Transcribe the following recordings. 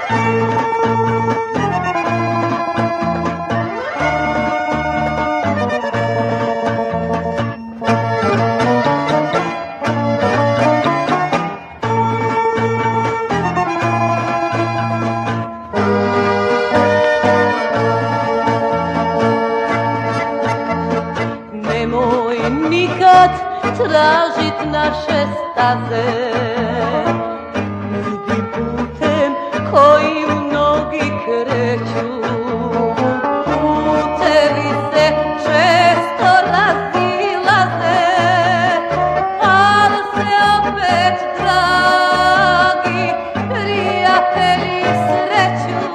Nikad tražit naše staze, idi putem kojim mnogi kreću. Putevi se često razilaze, ali se opet dragi prijatelji sreću.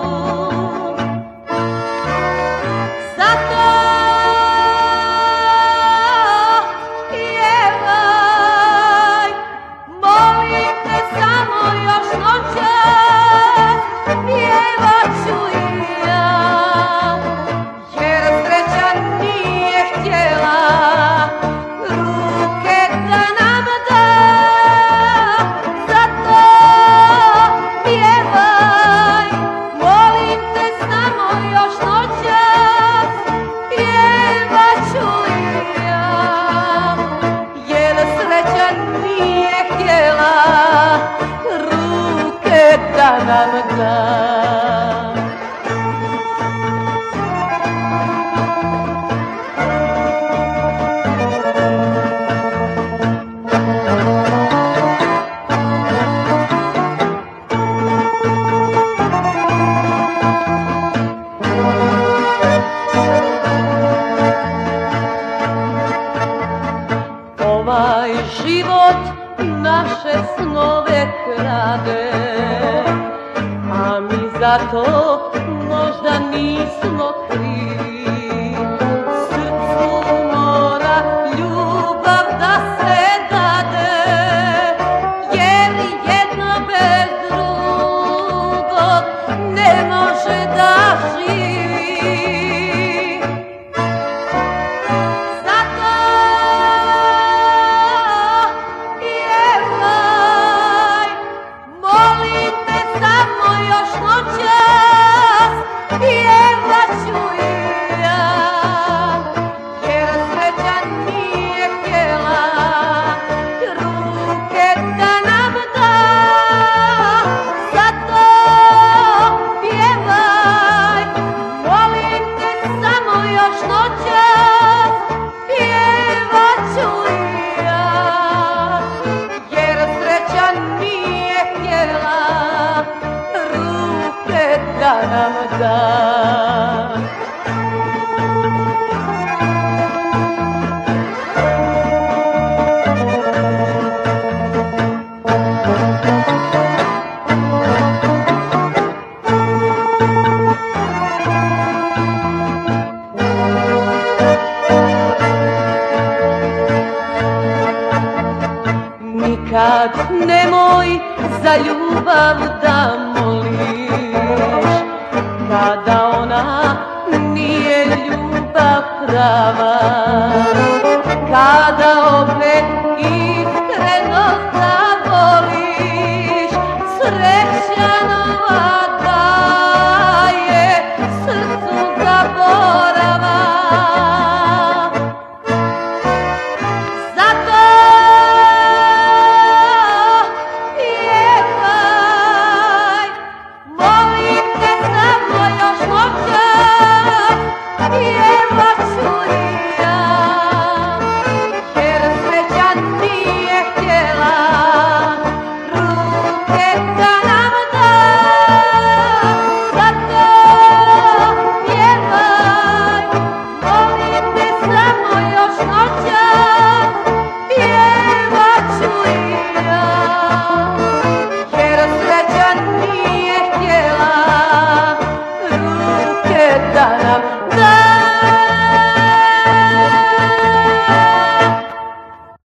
Zato da nam da. Ovaj život naše snove krade, a mi zato možda nismo krivi. Srcu mora ljubav da se dade, jer jedno bez drugog ne može da živi. Da nam da. Nikad nemoj za ljubav da moliš, kada ona nije ljubav prava, kada opet